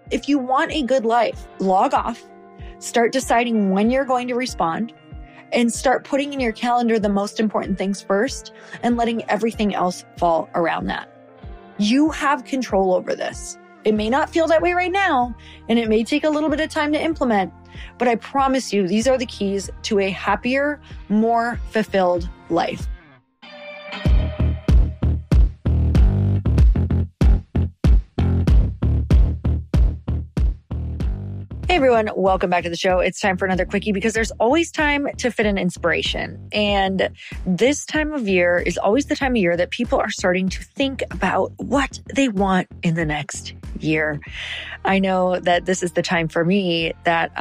If you want a good life, log off, start deciding when you're going to respond, and start putting in your calendar the most important things first and letting everything else fall around that. You have control over this. It may not feel that way right now, and it may take a little bit of time to implement, but I promise you, these are the keys to a happier, more fulfilled life. Hey everyone, welcome back to the show. It's time for another quickie because there's always time to fit in inspiration. And this time of year is always the time of year that people are starting to think about what they want in the next year. I know that this is the time for me that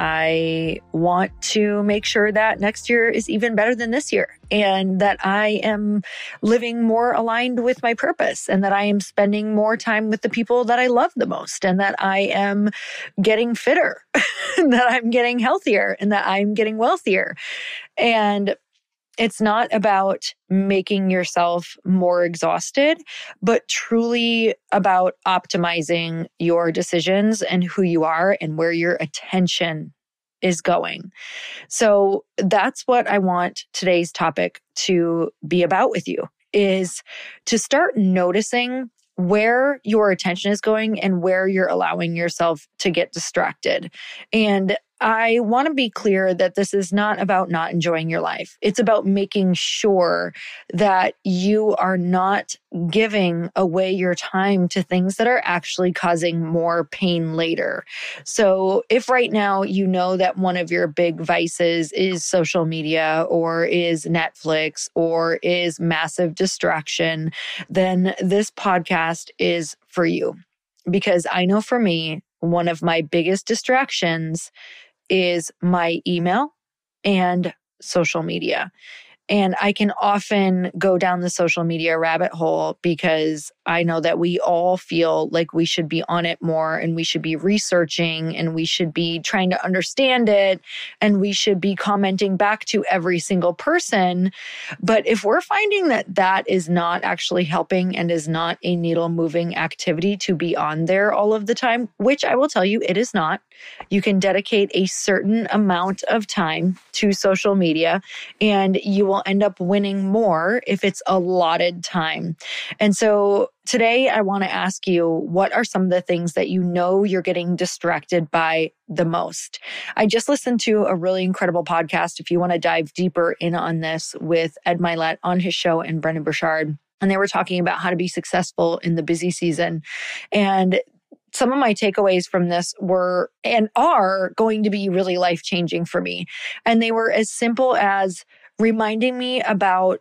I want to make sure that next year is even better than this year, and that I am living more aligned with my purpose, and that I am spending more time with the people that I love the most, and that I am getting fitter, and that I'm getting healthier, and that I'm getting wealthier. And it's not about making yourself more exhausted, but truly about optimizing your decisions and who you are and where your attention is going. So that's what I want today's topic to be about with you, is to start noticing where your attention is going and where you're allowing yourself to get distracted. And I want to be clear that this is not about not enjoying your life. It's about making sure that you are not giving away your time to things that are actually causing more pain later. So if right now you know that one of your big vices is social media or is Netflix or is massive distraction, then this podcast is for you. Because I know for me, one of my biggest distractions is my email and social media. And I can often go down the social media rabbit hole because I know that we all feel like we should be on it more, and we should be researching, and we should be trying to understand it, and we should be commenting back to every single person. But if we're finding that that is not actually helping and is not a needle moving activity to be on there all of the time, which I will tell you it is not, you can dedicate a certain amount of time to social media and you will end up winning more if it's allotted time. And so today I want to ask you, what are some of the things that you know you're getting distracted by the most? I just listened to a really incredible podcast, if you want to dive deeper in on this, with Ed Mylett on his show and Brendon Burchard. And they were talking about how to be successful in the busy season. And some of my takeaways from this were and are going to be really life-changing for me. And they were as simple as reminding me about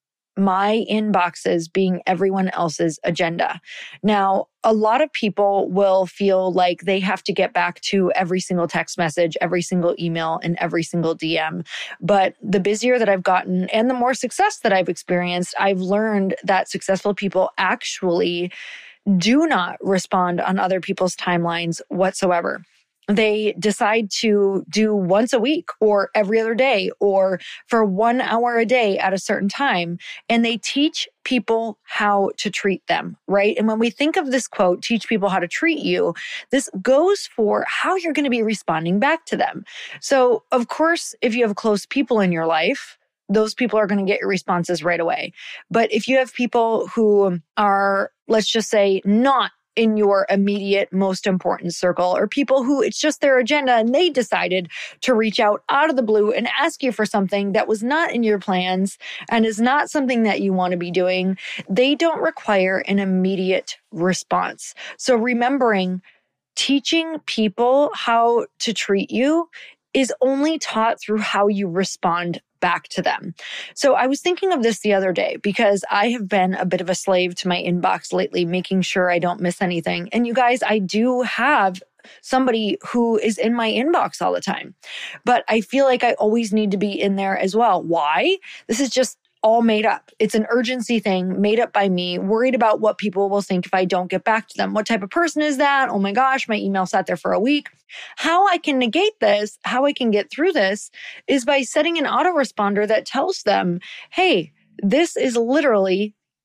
my inboxes being everyone else's agenda. Now, a lot of people will feel like they have to get back to every single text message, every single email, and every single DM. But the busier that I've gotten and the more success that I've experienced, I've learned that successful people actually do not respond on other people's timelines whatsoever. They decide to do once a week or every other day or for 1 hour a day at a certain time. And they teach people how to treat them, right? And when we think of this quote, teach people how to treat you, this goes for how you're going to be responding back to them. So of course, if you have close people in your life, those people are going to get your responses right away. But if you have people who are, let's just say, not in your immediate most important circle, or people who it's just their agenda and they decided to reach out of the blue and ask you for something that was not in your plans and is not something that you want to be doing, they don't require an immediate response. So remembering, teaching people how to treat you is only taught through how you respond back to them. So I was thinking of this the other day because I have been a bit of a slave to my inbox lately, making sure I don't miss anything. And you guys, I do have somebody who is in my inbox all the time, but I feel like I always need to be in there as well. Why? This is just all made up. It's an urgency thing made up by me, worried about what people will think if I don't get back to them. What type of person is that? Oh my gosh, my email sat there for a week. How I can negate this, how I can get through this is by setting an autoresponder that tells them, hey, this is literally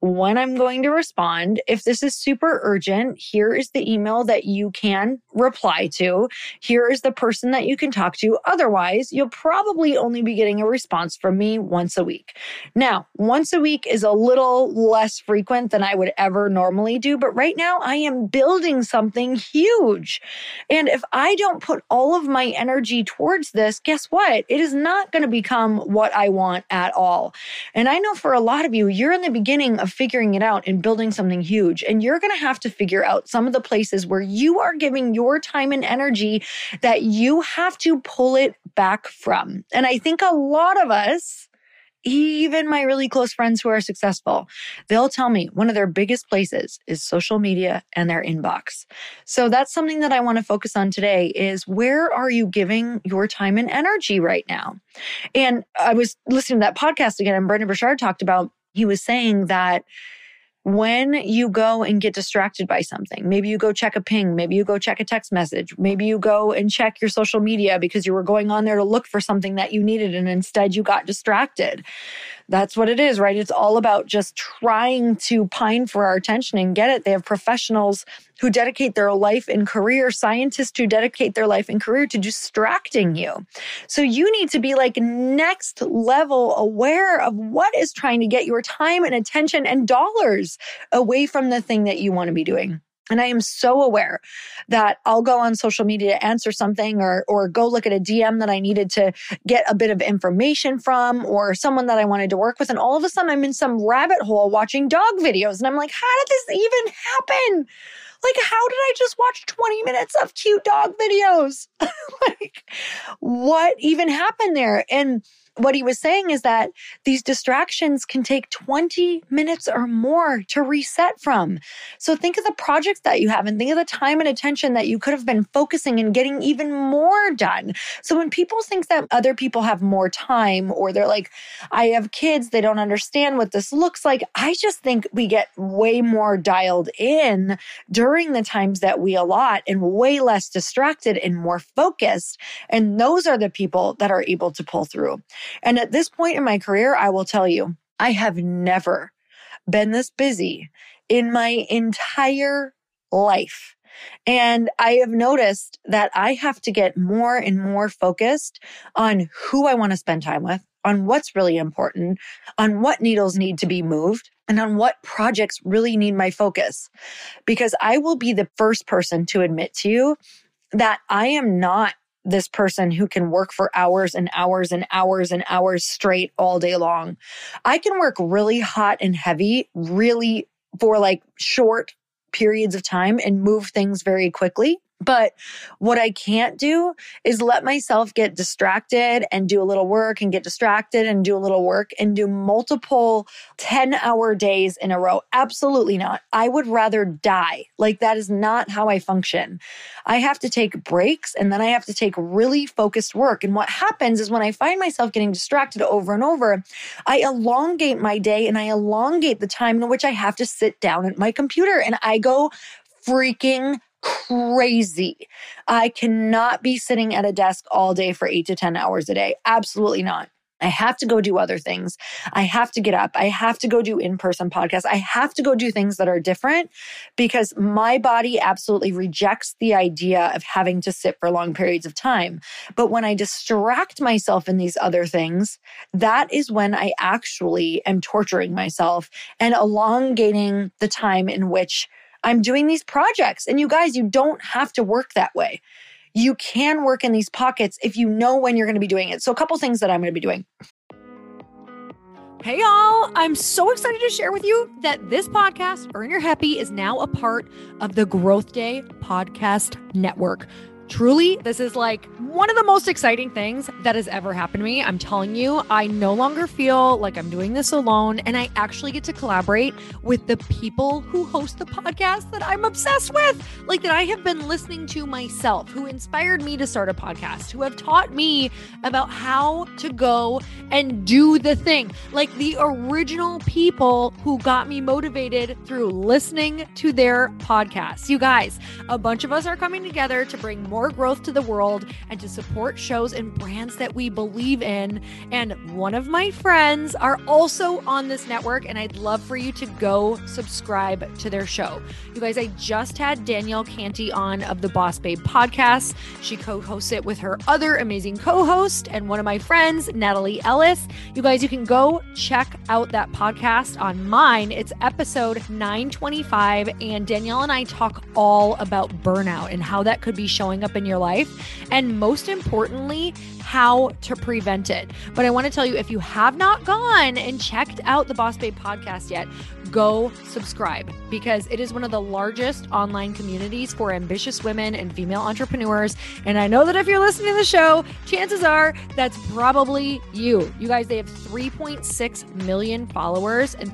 when I'm going to respond. If this is super urgent, here is the email that you can reply to. Here is the person that you can talk to. Otherwise, you'll probably only be getting a response from me once a week. Now, once a week is a little less frequent than I would ever normally do, but right now I am building something huge. And if I don't put all of my energy towards this, guess what? It is not going to become what I want at all. And I know for a lot of you, you're in the beginning of figuring it out and building something huge. And you're going to have to figure out some of the places where you are giving your time and energy that you have to pull it back from. And I think a lot of us, even my really close friends who are successful, they'll tell me one of their biggest places is social media and their inbox. So that's something that I want to focus on today is where are you giving your time and energy right now? And I was listening to that podcast again, and Brendon Burchard talked about, he was saying that when you go and get distracted by something, maybe you go check a ping, maybe you go check a text message, maybe you go and check your social media because you were going on there to look for something that you needed and instead you got distracted. That's what it is, right? It's all about just trying to pine for our attention and get it. They have professionals who dedicate their life and career, scientists who dedicate their life and career to distracting you. So you need to be like next level aware of what is trying to get your time and attention and dollars away from the thing that you want to be doing. And I am so aware that I'll go on social media to answer something or go look at a DM that I needed to get a bit of information from or someone that I wanted to work with. And all of a sudden I'm in some rabbit hole watching dog videos. And I'm like, how did this even happen? Like, how did I just watch 20 minutes of cute dog videos? Like, what even happened there? And what he was saying is that these distractions can take 20 minutes or more to reset from. So think of the projects that you have and think of the time and attention that you could have been focusing and getting even more done. So when people think that other people have more time or they're like, I have kids, they don't understand what this looks like. I just think we get way more dialed in during the times that we allot and way less distracted and more focused. And those are the people that are able to pull through. And at this point in my career, I will tell you, I have never been this busy in my entire life. And I have noticed that I have to get more and more focused on who I want to spend time with, on what's really important, on what needles need to be moved, and on what projects really need my focus. Because I will be the first person to admit to you that I am not this person who can work for hours and hours and hours and hours straight all day long. I can work really hot and heavy, really for like short periods of time and move things very quickly. But what I can't do is let myself get distracted and do a little work and get distracted and do a little work and do multiple 10-hour days in a row. Absolutely not. I would rather die. Like that is not how I function. I have to take breaks and then I have to take really focused work. And what happens is when I find myself getting distracted over and over, I elongate my day and I elongate the time in which I have to sit down at my computer and I go freaking crazy. I cannot be sitting at a desk all day for 8 to 10 hours a day. Absolutely not. I have to go do other things. I have to get up. I have to go do in-person podcasts. I have to go do things that are different because my body absolutely rejects the idea of having to sit for long periods of time. But when I distract myself in these other things, that is when I actually am torturing myself and elongating the time in which I'm doing these projects. And you guys, you don't have to work that way. You can work in these pockets if you know when you're going to be doing it. So a couple things that I'm going to be doing. Hey y'all, I'm so excited to share with you that this podcast, Earn Your Happy, is now a part of the Growth Day Podcast Network. Truly, this is like one of the most exciting things that has ever happened to me. I'm telling you, I no longer feel like I'm doing this alone, and I actually get to collaborate with the people who host the podcast that I'm obsessed with, like that I have been listening to myself, who inspired me to start a podcast, who have taught me about how to go and do the thing, like the original people who got me motivated through listening to their podcasts. You guys, a bunch of us are coming together to bring more more growth to the world and to support shows and brands that we believe in. And one of my friends are also on this network, and I'd love for you to go subscribe to their show. You guys, I just had Danielle Canty on of the Boss Babe podcast. She co-hosts it with her other amazing co-host and one of my friends, Natalie Ellis. You guys, you can go check out that podcast on mine. It's episode 925, and Danielle and I talk all about burnout and how that could be showing up in your life, and most importantly, how to prevent it. But I want to tell you, if you have not gone and checked out the Boss Babe podcast yet, go subscribe, because it is one of the largest online communities for ambitious women and female entrepreneurs. And I know that if you're listening to the show, chances are that's probably you. You guys, they have 3.6 million followers and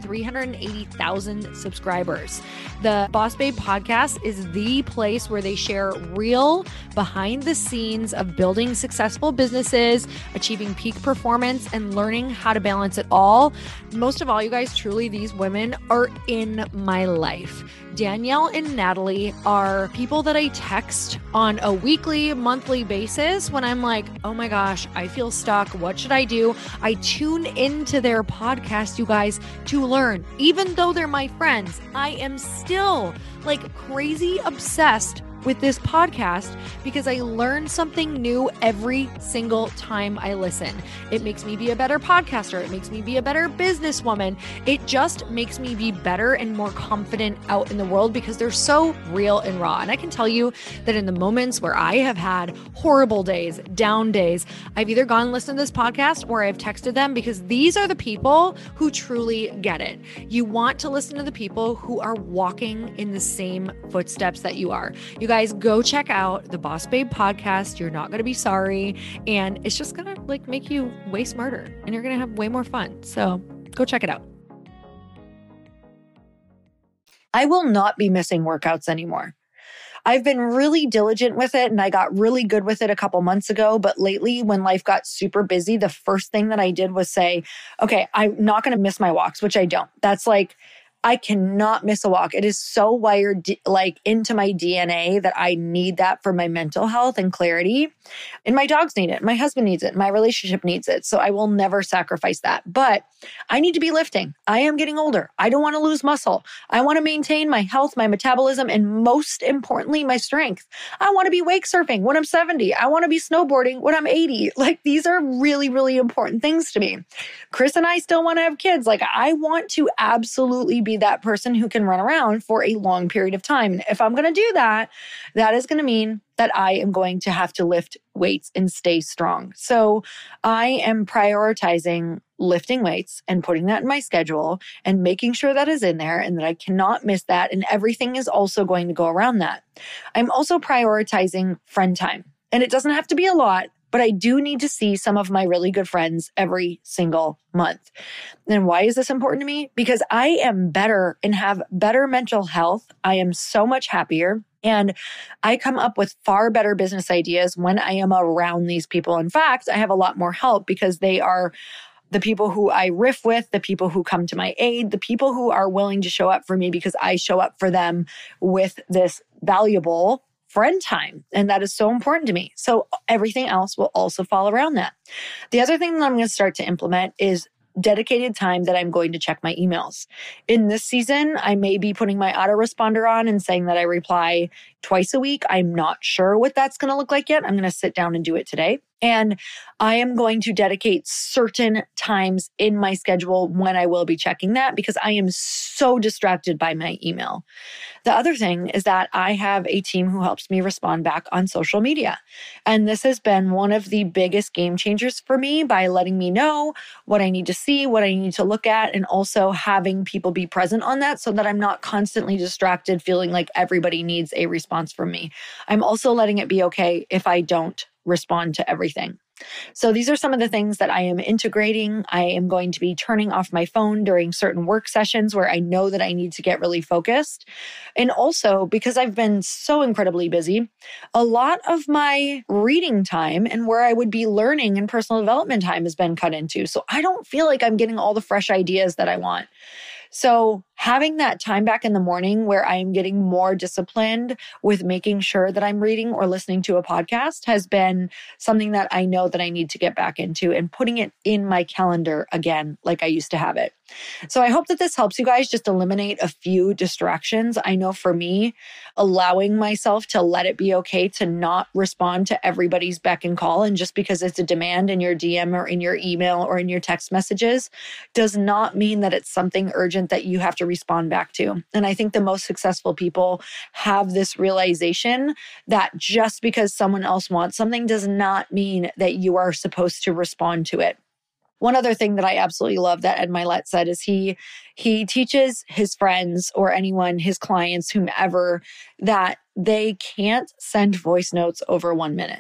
380,000 subscribers. The Boss Babe podcast is the place where they share real behind the scenes of building successful businesses, achieving peak performance, and learning how to balance it all. Most of all, you guys, truly, these women are in my life. Danielle and Natalie are people that I text on a weekly, monthly basis when I'm like, oh my gosh, I feel stuck. What should I do? I tune into their podcast, you guys, to learn. Even though they're my friends, I am still like crazy obsessed with this podcast because I learn something new every single time I listen. It makes me be a better podcaster. It makes me be a better businesswoman. It just makes me be better and more confident out in the world because they're so real and raw. And I can tell you that in the moments where I have had horrible days, down days, I've either gone and listened to this podcast or I've texted them, because these are the people who truly get it. You want to listen to the people who are walking in the same footsteps that you are. You guys, go check out the Boss Babe podcast. You're not going to be sorry. And it's just going to like make you way smarter and you're going to have way more fun. So go check it out. I will not be missing workouts anymore. I've been really diligent with it and I got really good with it a couple months ago. But lately, when life got super busy, the first thing that I did was say, okay, I'm not going to miss my walks, which I don't. That's like, I cannot miss a walk. It is so wired like into my DNA that I need that for my mental health and clarity. And my dogs need it. My husband needs it. My relationship needs it. So I will never sacrifice that. But I need to be lifting. I am getting older. I don't want to lose muscle. I want to maintain my health, my metabolism, and most importantly, my strength. I want to be wake surfing when I'm 70. I want to be snowboarding when I'm 80. Like, these are really, really important things to me. Chris and I still want to have kids. Like, I want to absolutely be that person who can run around for a long period of time. And if I'm going to do that, that is going to mean that I am going to have to lift weights and stay strong. So I am prioritizing lifting weights and putting that in my schedule and making sure that is in there and that I cannot miss that. And everything is also going to go around that. I'm also prioritizing friend time. And it doesn't have to be a lot, but I do need to see some of my really good friends every single month. And why is this important to me? Because I am better and have better mental health. I am so much happier. And I come up with far better business ideas when I am around these people. In fact, I have a lot more help because they are the people who I riff with, the people who come to my aid, the people who are willing to show up for me because I show up for them with this valuable friend time. And that is so important to me. So everything else will also fall around that. The other thing that I'm going to start to implement is dedicated time that I'm going to check my emails. In this season, I may be putting my autoresponder on and saying that I reply twice a week. I'm not sure what that's going to look like yet. I'm going to sit down and do it today. And I am going to dedicate certain times in my schedule when I will be checking that because I am so distracted by my email. The other thing is that I have a team who helps me respond back on social media. And this has been one of the biggest game changers for me by letting me know what I need to see, what I need to look at, and also having people be present on that so that I'm not constantly distracted, feeling like everybody needs a response from me. I'm also letting it be okay if I don't respond to everything. So these are some of the things that I am integrating. I am going to be turning off my phone during certain work sessions where I know that I need to get really focused. And also, because I've been so incredibly busy, a lot of my reading time and where I would be learning and personal development time has been cut into. So I don't feel like I'm getting all the fresh ideas that I want. So having that time back in the morning where I am getting more disciplined with making sure that I'm reading or listening to a podcast has been something that I know that I need to get back into and putting it in my calendar again, like I used to have it. So I hope that this helps you guys just eliminate a few distractions. I know for me, allowing myself to let it be okay to not respond to everybody's beck and call. And just because it's a demand in your DM or in your email or in your text messages does not mean that it's something urgent that you have to respond back to. And I think the most successful people have this realization that just because someone else wants something does not mean that you are supposed to respond to it. One other thing that I absolutely love that Ed Mylett said is he teaches his friends or anyone, his clients, whomever, that they can't send voice notes over 1 minute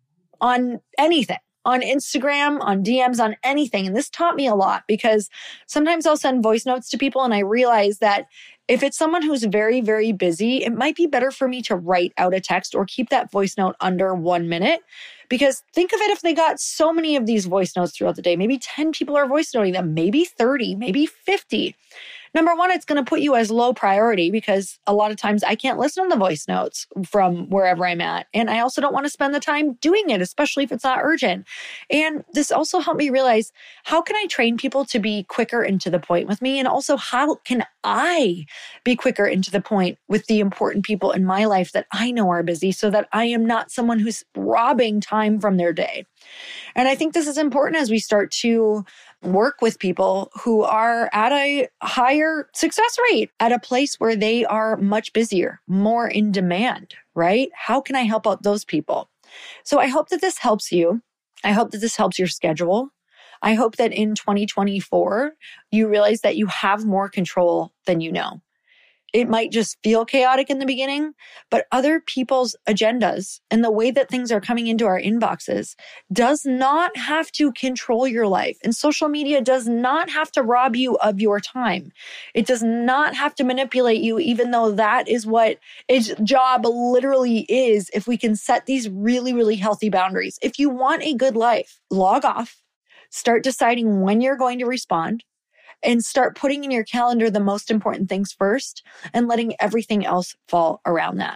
on anything, on Instagram, on DMs, on anything. And this taught me a lot because sometimes I'll send voice notes to people and I realize that if it's someone who's very, very busy, it might be better for me to write out a text or keep that voice note under 1 minute. Because think of it, if they got so many of these voice notes throughout the day, maybe 10 people are voice noting them, maybe 30, maybe 50. Number one, it's going to put you as low priority because a lot of times I can't listen to the voice notes from wherever I'm at. And I also don't want to spend the time doing it, especially if it's not urgent. And this also helped me realize, how can I train people to be quicker and to the point with me? And also, how can I be quicker and to the point with the important people in my life that I know are busy so that I am not someone who's robbing time from their day? And I think this is important as we start to work with people who are at a higher success rate, at a place where they are much busier, more in demand, right? How can I help out those people? So I hope that this helps you. I hope that this helps your schedule. I hope that in 2024, you realize that you have more control than you know. It might just feel chaotic in the beginning, but other people's agendas and the way that things are coming into our inboxes does not have to control your life. And social media does not have to rob you of your time. It does not have to manipulate you, even though that is what its job literally is, if we can set these really, really healthy boundaries. If you want a good life, log off, start deciding when you're going to respond, and start putting in your calendar the most important things first and letting everything else fall around that.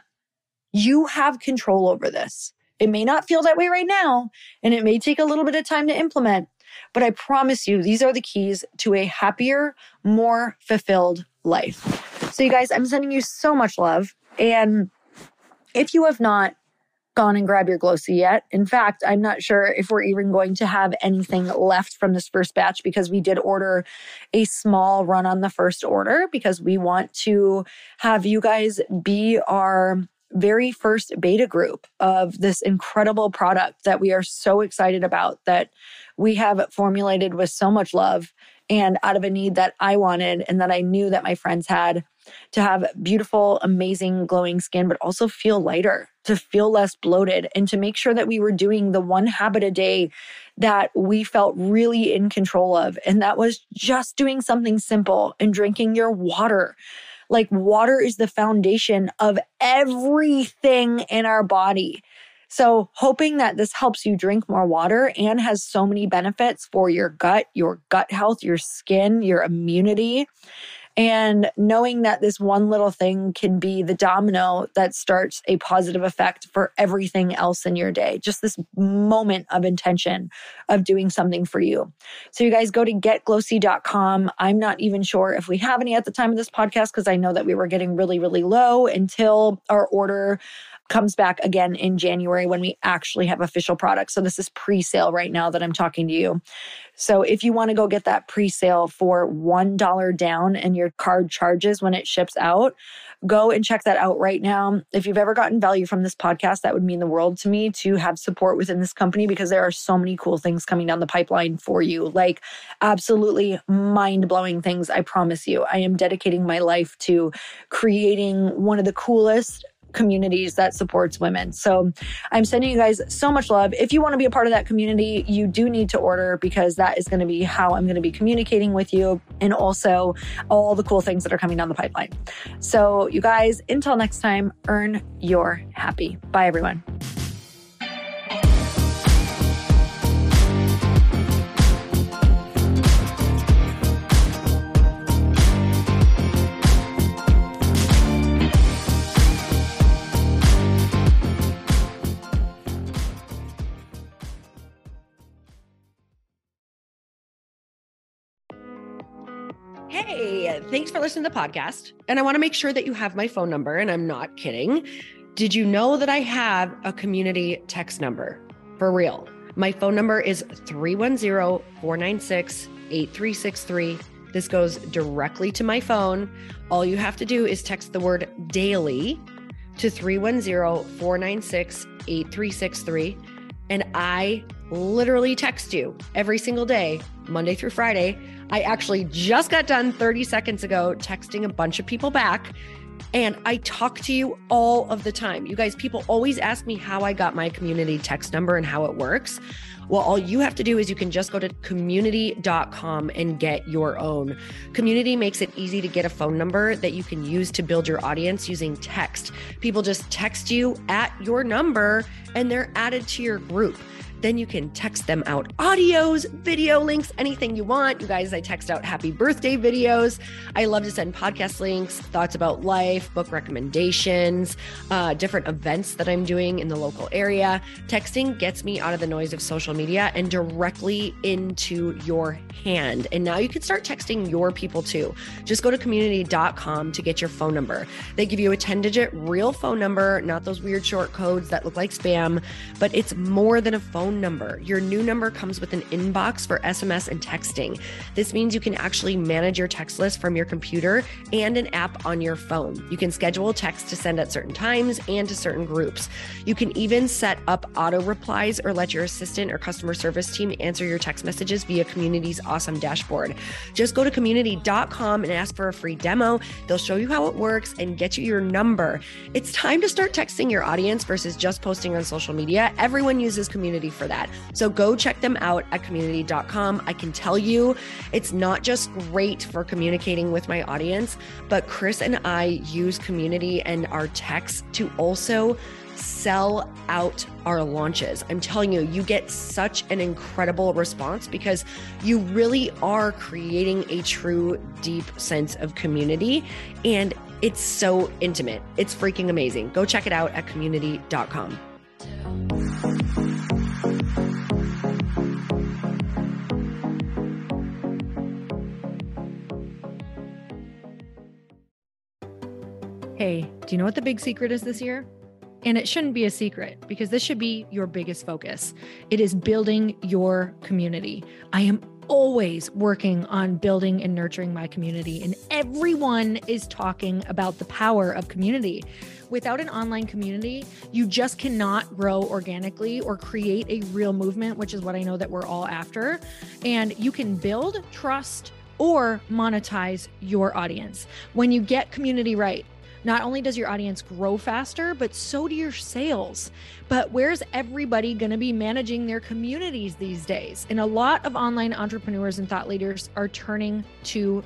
You have control over this. It may not feel that way right now, and it may take a little bit of time to implement, but I promise you, these are the keys to a happier, more fulfilled life. So you guys, I'm sending you so much love. And if you have not gone and grab your Glossy yet. In fact, I'm not sure if we're even going to have anything left from this first batch because we did order a small run on the first order because we want to have you guys be our very first beta group of this incredible product that we are so excited about, that we have formulated with so much love and out of a need that I wanted and that I knew that my friends had, to have beautiful, amazing, glowing skin, but also feel lighter, to feel less bloated, and to make sure that we were doing the one habit a day that we felt really in control of. And that was just doing something simple and drinking your water. Like, water is the foundation of everything in our body. So hoping that this helps you drink more water and has so many benefits for your gut health, your skin, your immunity. And knowing that this one little thing can be the domino that starts a positive effect for everything else in your day. Just this moment of intention of doing something for you. So you guys go to getglossy.com. I'm not even sure if we have any at the time of this podcast because I know that we were getting really, really low until our order comes back again in January when we actually have official products. So this is pre-sale right now that I'm talking to you. So if you want to go get that pre-sale for $1 down and your card charges when it ships out, go and check that out right now. If you've ever gotten value from this podcast, that would mean the world to me to have support within this company because there are so many cool things coming down the pipeline for you, like absolutely mind-blowing things, I promise you. I am dedicating my life to creating one of the coolest communities that supports women. So I'm sending you guys so much love. If you want to be a part of that community, you do need to order because that is going to be how I'm going to be communicating with you and also all the cool things that are coming down the pipeline. So you guys, until next time, earn your happy. Bye, everyone. Hey, thanks for listening to the podcast. And I want to make sure that you have my phone number, and I'm not kidding. Did you know that I have a community text number? For real. My phone number is 310-496-8363. This goes directly to my phone. All you have to do is text the word daily to 310-496-8363. And I literally text you every single day, Monday through Friday. I actually just got done 30 seconds ago texting a bunch of people back, and I talk to you all of the time. You guys, people always ask me how I got my community text number and how it works. Well, all you have to do is you can just go to community.com and get your own. Community makes it easy to get a phone number that you can use to build your audience using text. People just text you at your number and they're added to your group. Then you can text them out audios, video links, anything you want. You guys, I text out happy birthday videos. I love to send podcast links, thoughts about life, book recommendations, different events that I'm doing in the local area. Texting gets me out of the noise of social media and directly into your hand. And now you can start texting your people too. Just go to community.com to get your phone number. They give you a 10-digit real phone number, not those weird short codes that look like spam, but it's more than a phone number. Your new number comes with an inbox for SMS and texting. This means you can actually manage your text list from your computer and an app on your phone. You can schedule text to send at certain times and to certain groups. You can even set up auto replies or let your assistant or customer service team answer your text messages via Community's awesome dashboard. Just go to community.com and ask for a free demo. They'll show you how it works and get you your number. It's time to start texting your audience versus just posting on social media. Everyone uses Community for that. So go check them out at community.com. I can tell you it's not just great for communicating with my audience, but Chris and I use Community and our texts to also sell out our launches. I'm telling you, you get such an incredible response because you really are creating a true, deep sense of community. And it's so intimate. It's freaking amazing. Go check it out at community.com. Hey, do you know what the big secret is this year? And it shouldn't be a secret because this should be your biggest focus. It is building your community. I am always working on building and nurturing my community, and everyone is talking about the power of community. Without an online community, you just cannot grow organically or create a real movement, which is what I know that we're all after. And you can build trust or monetize your audience. When you get community right, not only does your audience grow faster, but so do your sales. But where's everybody going to be managing their communities these days? And a lot of online entrepreneurs and thought leaders are turning to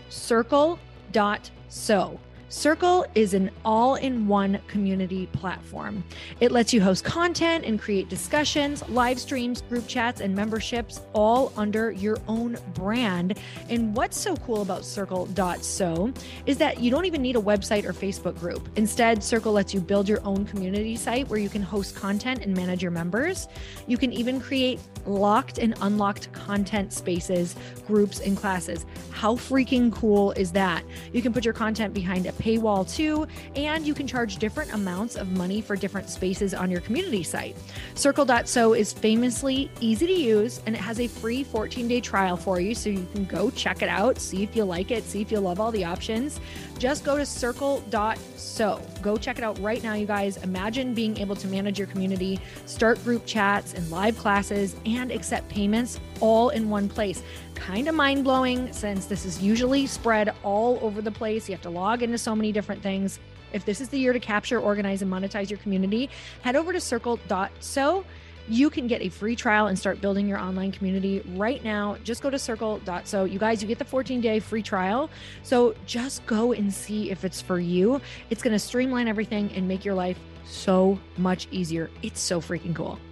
Circle.so. Circle is an all-in-one community platform. It lets you host content and create discussions, live streams, group chats, and memberships all under your own brand. And what's so cool about Circle.so is that you don't even need a website or Facebook group. Instead, Circle lets you build your own community site where you can host content and manage your members. You can even create locked and unlocked content spaces, groups, and classes. How freaking cool is that? You can put your content behind a paywall too, and you can charge different amounts of money for different spaces on your community site. Circle.so is famously easy to use, and it has a free 14-day trial for you, so you can go check it out, see if you like it, see if you love all the options. Just go to Circle.so. Go check it out right now, you guys. Imagine being able to manage your community, start group chats and live classes, and accept payments all in one place. Kind of mind-blowing since this is usually spread all over the place. You have to log into so many different things. If this is the year to capture, organize, and monetize your community, head over to Circle.so. You can get a free trial and start building your online community right now. Just go to Circle.so. You guys, you get the 14-day free trial. So just go and see if it's for you. It's going to streamline everything and make your life so much easier. It's so freaking cool.